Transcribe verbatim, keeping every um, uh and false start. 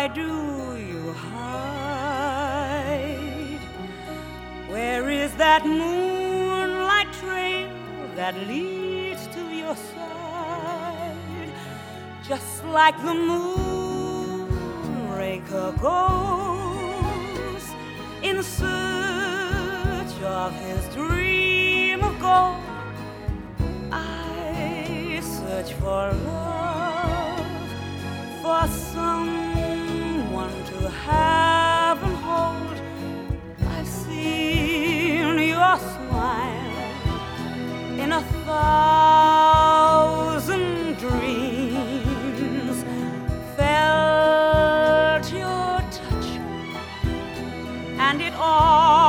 do you hide? Where is that moonlight trail that leads to your side? Just like the moonraker goes in search of his dream of gold, I search for love, for someone to have and hold. I've seen your smile in a thousand dreams, felt your touch, and it all